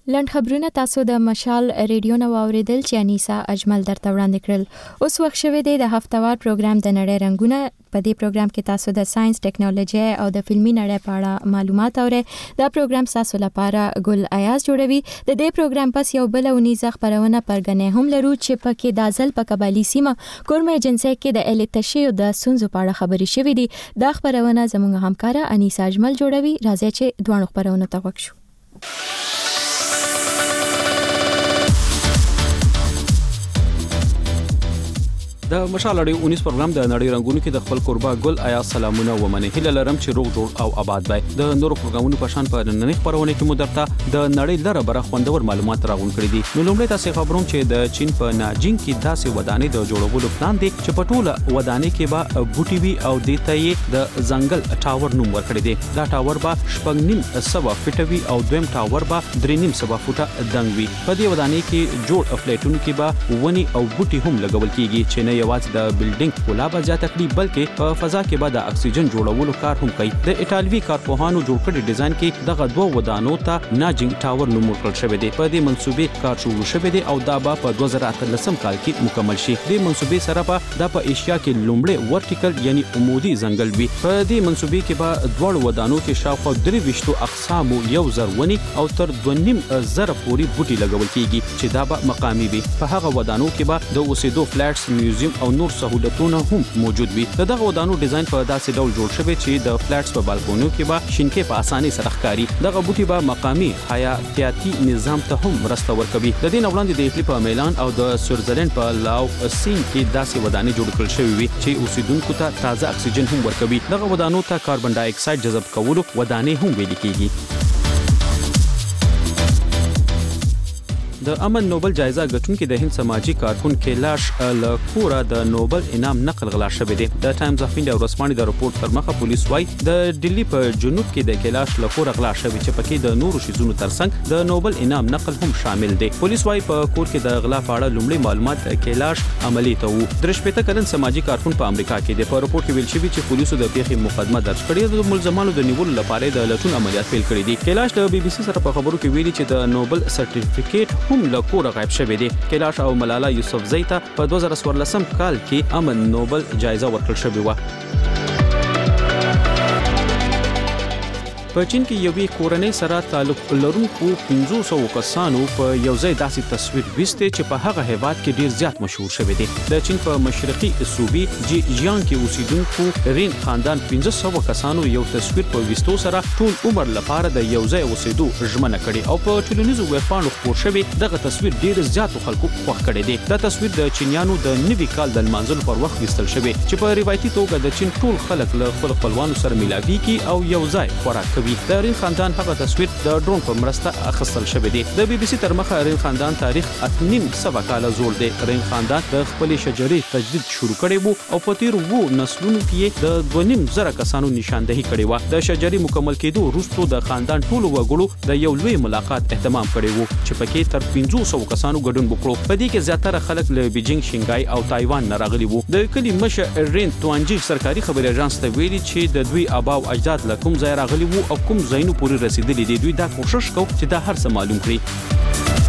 لنډ خبرونه تاسو د مشال ریډیو نو اوریدل چې انیسا اجمل درته وړاندې کړل. اوس وخت شوه د هفتهوار پروګرام د نړۍ رنگونه. په دې پروګرام کې تاسو د ساينس، ټیکنالوژي او د فلمي نړۍ په اړه معلومات اورئ. دا پروګرام تاسو لپاره ګل ایاز جوړوي. د دې پروګرام پس یو بل ونیزه خبرونه پرګنې هم لرو چې پکې د ځل په قبالي سیمه کورم ایجنسی کې د الکتریشي او د سونزو په اړه خبري شوې دي. دا خبرونه زموږ همکاره انیسا اجمل جوړوي. راځي چې دوه خبرونه ته وښیو. د مشال اړیو 19 پروګرام د نړۍ رنگونو کې د خپل قربا ګل آیا سلامونه ومنه هله لرم چې روغ جوړ او آباد وي. د نورو پروګرامونو په شان په نننۍ خبرونه کې مو درته د نړۍ لره بره خوندور معلومات راغون کړی دي. نو لومړی تاسو خبروم چې د چین په ناجینګ کې داسې ودانې د جوړولو پلان دی چې په ټوله ودانې کې به بوټي وي او د تې د ځنګل ټاور نوم ورکړی دی. دا ټاور به 9.5 فټ وي او دویم ټاور به 3.5 فټه دنګ وي. په دې ودانې کې جوړ فلیټونو کې به ونی او بوټي هم لګول کیږي چې نه یوازې د بلډینګ کولا به زیات کړي بلکې په فضا کې به د اکسیجن جوړولو کار هم کوي. د ایټالوي کارپوهانو جوړ کړي ډیزاین کې دغه دوه ودانو ته ناجینګ ټاور نوم ورکړل شوی دی. په دې منسوبې کار شروع شوی دی او دا به په 2013 کال کې مکمل شي. د منسوبې سره به د په ایشیا کې لومړی ورټیکل یعنی عمودي ځنګل وي. په دې منسوبې کې به دوه ودانو کې شاوخوا 23 اقسامو یو زرونی او تر 2.5 پورې بوټي لګول کیږي چې دا به مقامي وي. په هغه ودانو کې به د اوسېدو فلټس، میوزیم او نور سہولتونه هم موجود وي. دغه ودانو ډیزاین په داسې ډول جوړ شوی چې د فلټس په بالکونو کې به شینکې په اسانۍ سره ښکاري. دغه بوټي به مقامي حیاتیاتي نظام ته هم مرسته ورکوي. د دې وړاندې د ایټلی په میلان او د سویټزرلند په لاو سین کې داسې ودانې جوړ کړل شوې وي چې اوسیدونکو ته تازه اکسیجن هم ورکوي. دغه ودانو ته کاربن ډای اکساید جذب کولو ودانې هم ویل کیږي. د امن نوبل جایزه ګټونکي د هند سماجی کارکون کیلاش لکورا د نوبل انعام نقل غلا شوی دی. د ټایمز اف انډیا ورسپانې د رپورت تر مخه پولیس وايي د ډیلی په جنوب کې د کیلاش لکورا غلا شوی چې پکې د نورو شیزونو ترڅنګ د نوبل انعام نقل هم شامل دی. پولیس وايي په کور کې د غلا په اړه لومړی معلومات کیلاش عملی ته وو. درشپېته کلن سماجی کارکون په امریکا کې د رپورت کې ویل شوی چې پولیسو د پیښې مقدمه درج کړې ده. د ملزمانو د نیولو لپاره د لټون عملیات پیل کړي دي. کیلاش د بي بي سي سره په خبرو کې ویلي چې د نوبل سرټیفیکیټ هم لکورا غایب شوی دی. کیلاش او ملالا یوسفزئی ته په 2014 کال کې امن نوبل جایزه ورکړل شوې و. په چین کې یوې کورنۍ سره تعلق لرونکو 500 کسانو په یو ځای داسې تصویر وسته چې په هغه هیواد کې ډیر زیات مشهور شوی دی. د چین په مشرقي صوبې جیجیانګ کې اوسیدونکو رین خاندان 500 کسانو یو تصویر په وستو سره ټول عمر لپاره د یو ځای اوسېدو ژمنه کړې او په ټلویزیوني ویبپاڼو خپور شوی. دغه تصویر ډیر زیات خلکو خوښ کړی دی. دا تصویر د چینیانو د نوي کال د لمانځلو پر وخت وستل شوی چې په روایتي توګه د چین ټول خلک له خپل خپلوانو سره ملاوي کی او یو ځای خوراک کوي. د رین خاندان هغه تصویر د ډرون په مرسته اخیستل شوی دی. د بي بي سي تر مخه رین خاندان تاریخ 8.5 کال زوړ دی. رین خاندان د خپل شجرې تجدید شروع کړی وو او په تیر وو نسلونو کې د 2.5 کسانو نشاندهي کړی و. د شجرې مکمل کېدو وروسته د خاندان ټول وګړو د یو لوی ملاقات اهتمام کړی وو چې پکې تر 500 کسانو ګډون وکړو. په دې کې زیاتره خلک له بیجینګ، شنګای او تایوان نه راغلي وو. د کلی مشر رین توانجی سرکاري خبري اژانس ته ویلي چې د دوی آبا او اجداد له کوم ځای راغلي وو او کوم ځایونو پورې رسیدلي دي. دوی دا کوشش کوي چې دا هر څه معلوم کړي.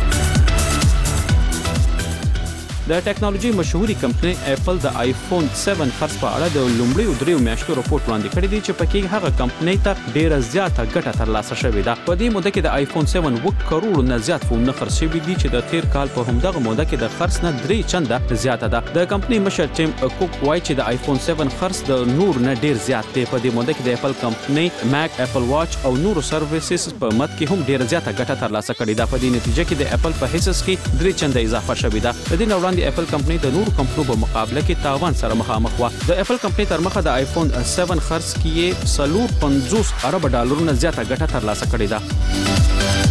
د ټیکنالوژي مشهوري کمپنۍ اپل د آیفون 7 خرڅ په اړه د لومړیو 3 میاشتو راپور وړاندې کړی دی چې پکې هغه کمپنۍ ته ډیره زیاته ګټه ترلاسه شوې ده. په دې موده کې د آیفون 7 1 کروڑ نه زیات فونونه خرڅ شوي دي چې د تیر کال په همدغه موده کې د خرڅ نه 3 چنده زیاته ده. د کمپنۍ مشر ټیم کوک وایي چې د آیفون 7 خرڅ د نور نه ډیر زیات دی. په دې موده کې د اپل کمپنۍ ماک، اپل واچ او نورو سرویسز په مد کې هم ډیره زیاته ګټه ترلاسه کړې ده. په دې نتیجه کې د اپل په حصص کې 3 چنده اضافه شوې ده. د دې وړاندې اپل کمپنۍ د نورو کمپنیو په مقابله کې تاوان سره مخامخ و. د اپل کمپنۍ تر مخه د آیفون 7 خرڅ کې 450 ارب ډالرونو زیاته ګټه ترلاسه کړې ده.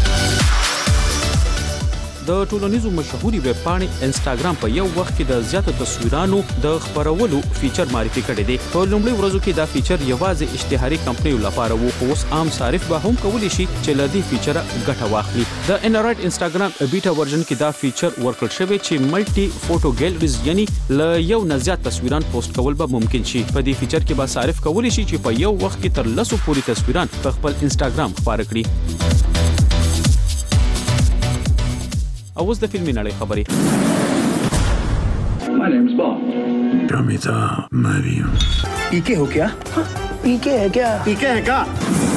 د ټولنیزو مشهوري ویب پاڼې انستاګرام په یو وخت کې د زیاتو تصویرانو د خبرولو فیچر معرفي کړی دی. په لومړي ورځو کې دا فیچر یوازې اشتهاري کمپنیو لپاره وو، خو اوس عام صارف به هم کولی شي چې له دې فیچره ګټه واخلي. د انډرایډ انستاګرام بیټا ورژن کې دا فیچر ورکړل شوی چې ملټي فوټو ګیلریز یعنی له یو نه زیات تصویران پوسټ کول به ممکن شي. په دې فیچر کې به صارف کولی شي چې په یو وخت کې تر 10 پورې تصویران په خپل انستاګرام خپاره کړي. او اوس د فلمي نړۍ خبري. My name's Bond. Kamita Mariam. पीके हो क्या? पीके है क्या? पीके है क्या?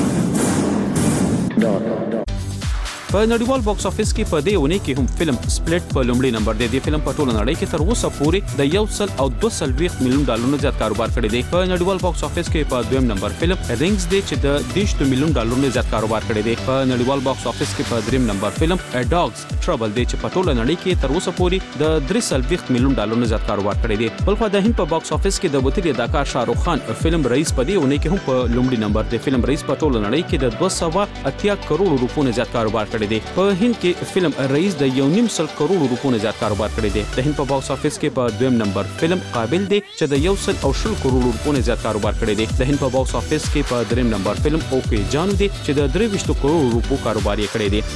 په نړیوال باکس افیس کې په دې ونې کې هم فلم سپلټ په لومړي نمبر دی. د فلم په ټوله نړۍ کې تر اوسه پورې د 1.2 میلیون ډالرونو زیات کاروبار کړی دی. په نړیوال باکس افیس کې په دویم نمبر فلم رینګز دی چې د 10 میلیون ډالرونو زیات کاروبار کړی دی. په نړیوال باکس افیس کې په دریم نمبر فلم ا ډاګز ټربل دی چې په ټوله نړۍ کې تر اوسه پورې د 3 میلیون ډالرونو زیات کاروبار کړی دی. بلخو د هند په باکس افیس کې د وتلي اداکار شاهرخ خان فلم رئیس په دې ونې کې هم په لومړي نمبر دی. فلم رئیس په ټوله نړۍ کې د 280 کروڑ روپیو زیات کاروبار کړی دی. په هند کې فلم رئیس د 1.5 کروڑ روپیو زیات کاروبار کړی دی. د هند په باکس افیس کې په دویم نمبر فلم قابل دی چې د 120 کروڑ روپیو زیات کاروبار کړی دی. د هند په باکس افیس کې په دریم نمبر فلم اوکے جانو دی چې د 23 کروڑ روپیو کاروبار یې کړی دی.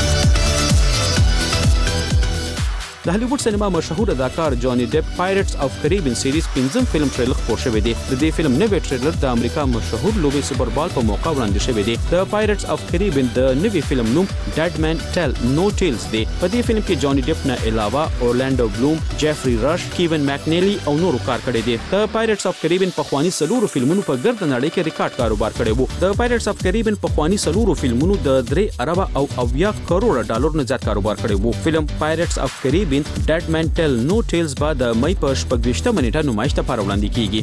د هالیوډ سینما مشهور اداکار جانی ډیپ پایرټس اف کریبین سیریز 5م فلم ټریلر خپور شوی دی. د دې فلم نوې ټریلر د امریکا مشهور لوبي سوپر بال په موقع وړاندې شوی دی. د پایرټس اف کریبین د نوې فلم نوم ډیډ مین ټیل نو ټیلز دی. په دې فلم کې جانی ډیپ نه علاوه اورلانډو بلوم، جیفری رش، کیون ماکنیلی او نورو کار کړی دی. د پایرټس اف کریبین په خواني سلورو فلمونو په ګرد نړۍ کې ریکارډ کاروبار کړی وو. د پایرټس اف کریبین په خواني سلورو فلمونو د 3 ارب او 80 کروڑ ډالر نه زیات کاروبار کړی وو. فلم پایرټس اف کریبین ډیډ مین ټیل نو ټیلز بعد د مې په 28 منېټه نمایش ته وړاندې کیږي.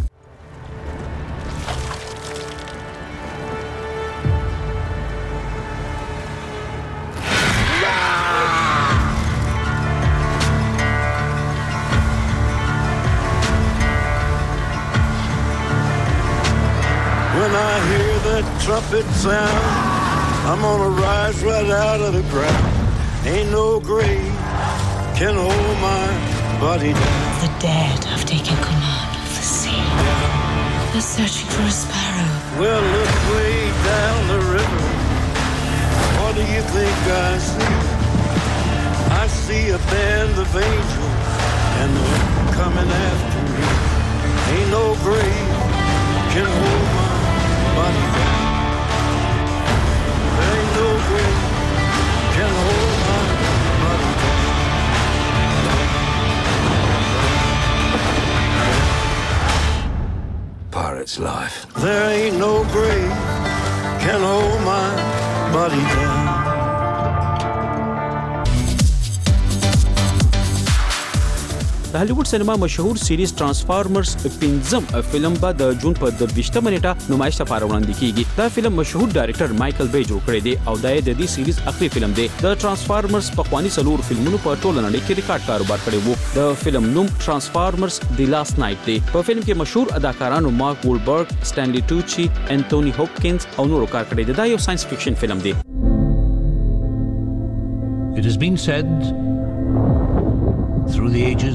When I hear that trumpet sound, I'm gonna rise right out of the ground. Ain't no grave can hold my body down. The dead have taken command of the sea. They're searching for a sparrow. Well, look way down the river. What do you think I see? I see a band of angels and they're coming after me. Ain't no grave can hold my body down. There ain't no grave can hold my body down. Pirate's life. There ain't no grave can hold my body down. د هالیوډ سینما مشهور سیریز ترانسفارمرز 5م فلم به د جون په 20 منېټه نمایش ته وړاندې کیږي. دا فلم مشهور ډایرکټر مایکل بے جوړ کړی دی او دا د دې سیریز اخري فلم دی. د ترانسفارمرز په خواني سلور فلمونو په ټوله نړۍ کې ریکارډ کاروبار کړی وو. د فلم نوم ترانسفارمرز دی لاست نایټ دی. په فلم کې مشهور اداکارانو مارک وولبرګ، سټانلي ټوچي، انټونی هوپکینز او نورو کار کړی دی. دا یو ساينس فکشن فلم دی. It has been said through the ages,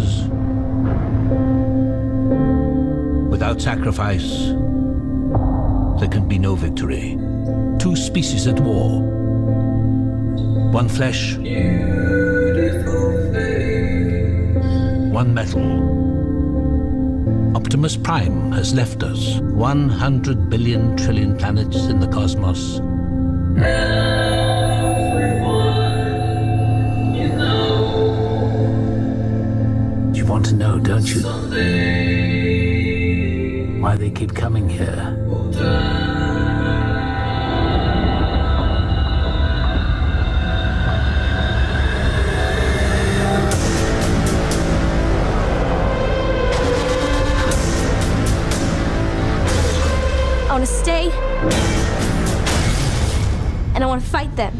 without sacrifice, there can be no victory. Two species at war, one flesh, one metal. Optimus Prime has left us. 100 billion trillion planets in the cosmos. You want to know, don't you? Why they keep coming here? I want to stay, and I want to fight them.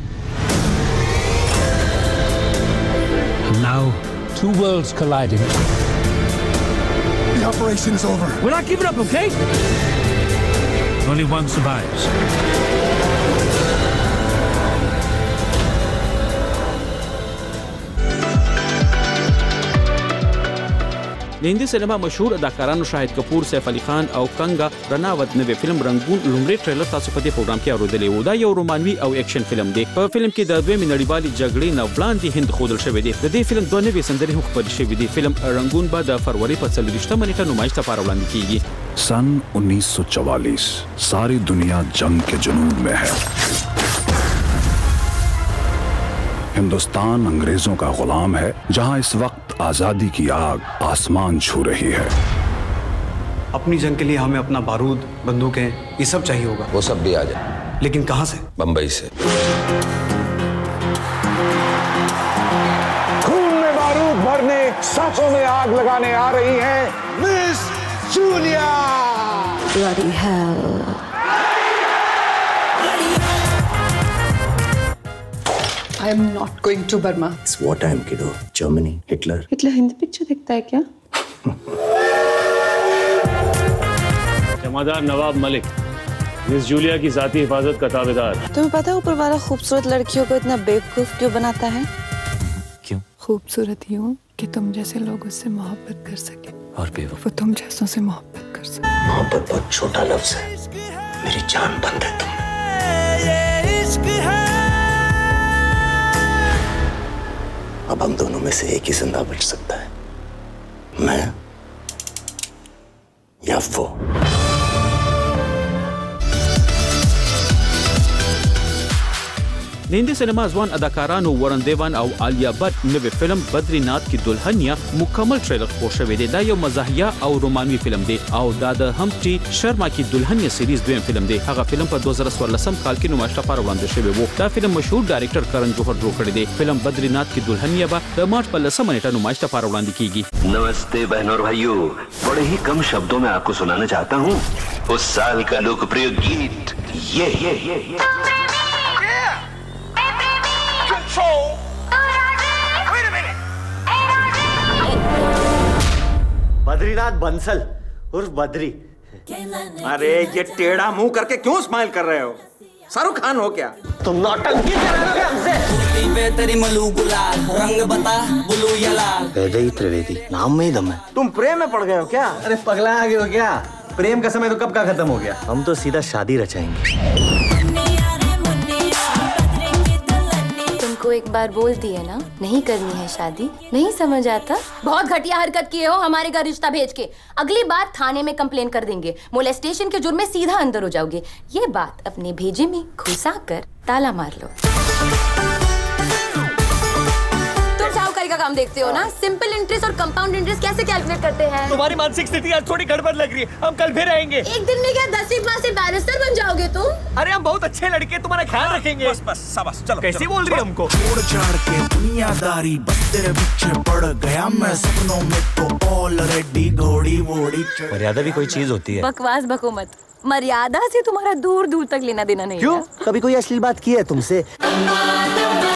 And now, two worlds colliding. The operation is over. We're not giving up, okay? Only one survives. د هندي سینما مشهور اداکارانو شاهد کپور، سیف علي خان او کنگا رناوت نوې فلم رنگون لومړی ټریلر تاسو په دې پروګرام کې اوریدلی وو. دا یو رومانوي او اکشن فلم دی. په فلم کې د دویمې نړیوالې جګړې نه وړاندې هند ښودل شوی دی. د دې فلم دوه نوې سندرې هم خپرې شوې دي. فلم رنگون به د فروری په 24 منېټه نمایش ته وړاندې کیږي. सन 1944 सारी दुनिया जंग के जुनून में है. हिंदुस्तान अंग्रेजों का गुलाम है, जहां इस वक्त आजादी की आग आसमान छू रही है। अपनी जंग के लिए हमें अपना बारूद, बंदूकें, ये सब चाहिए होगा। वो सब भी आ जाए। लेकिन कहां से? बंबई से। खून में बारूद भरने, सांसों में आग लगाने आ रही है miss Julia. Bloody hell. I am not going to Burma. It's wartime, kiddo. Germany, Hitler. Hitler Hindi picture देखता है क्या? जमादार नवाब मलिक, मिस जूलिया की जाती हिफाजत का ताबेदार। तुम्हें पता है ऊपर वाला खूबसूरत लड़कियों को इतना बेवकूफ क्यों बनाता है? क्यों? खूबसूरत यूं कि तुम जैसे लोग उससे मोहब्बत कर सके और बेवकूफ वो तुम जैसों से मोहब्बत कर सके। मोहब्बत बहुत छोटा लफ्ज है, मेरी जान बंद है तुम। अब हम दोनों में से एक ही जिंदा बच सकता है, मैं या वो। हिंदी सिनेमा ځوان اداکارانو ورن دیوان او عالیه بٹ نوې فلم بدرینات کی دلہنیا مکمل ټریلر خپور شوی دی. دا یو مزاحیه او رومانوي فلم دی او دا د همټي شرما کی دلہنیا سیریز دویم فلم دی. هغه فلم په 2014 کال کې نمایش لپاره وړاندې شوی و. دا فلم مشهور ډایریکټر کرن جوهر جوړ کړی دی. فلم بدرینات کی دلہنیا به د مارچ په 10 نیټه نمایش لپاره وړاندې کیږي. नमस्ते बहनों और भाइयों, बड़े ही कम शब्दों में आपको सुनाना चाहता हूँ उस साल का लोकप्रिय गीत ये। बद्रीनाथ बंसल उर्फ बद्री। अरे ये टेढ़ा मुंह करके क्यों स्माइल कर रहे हो? शाहरुख खान हो क्या तुम? नौटंकी कर रहे हो हमसे। तेरी मलू गुलाल रंग बता बुलू या लाल। वैदेही त्रिवेदी नाम में ही दम है। तुम प्रेम में पड़ गए हो क्या? अरे पगला आ गए हो क्या? प्रेम का समय तो कब का खत्म हो गया। हम तो सीधा शादी रचाएंगे। तुमको एक बार बोल दी है ना, नहीं करनी है शादी। नहीं समझ आता? बहुत घटिया हरकत किए हो हमारे घर रिश्ता भेज के। अगली बार थाने में कंप्लेन कर देंगे। मोलेस्टेशन के जुर्म में सीधा अंदर हो जाओगे। ये बात अपने भेजे में घुसा कर ताला मार लो। तुम साहूकारी का काम देखते हो ना? सिंपल इंटरेस्ट और कंपाउंड इंटरेस्ट कैसे कैलकुलेट करते हैं? तुम्हारी मानसिक स्थिति आज थोड़ी गड़बड़ लग रही है। हम कल फिर आएंगे। एक दिन में क्या 10वीं पास से बैरिस्टर बन जाओगे तुम? अरे हम बहुत अच्छे लड़के, तुम्हारा ख्याल रखेंगे। बस शाबाश, चलो। कैसी बोल रही है हमको? छोड़ छाड़ के दुनियादारी बस तेरे पीछे पड़ गया मैं सपनों में तो ऑलरेडी घोड़ी वोड़ी। मर्यादा भी कोई चीज होती है। बकवास बको मत। मर्यादा से तुम्हारा दूर दूर तक लेना देना नहीं। क्यों? कभी कोई अश्लील बात की है तुमसे?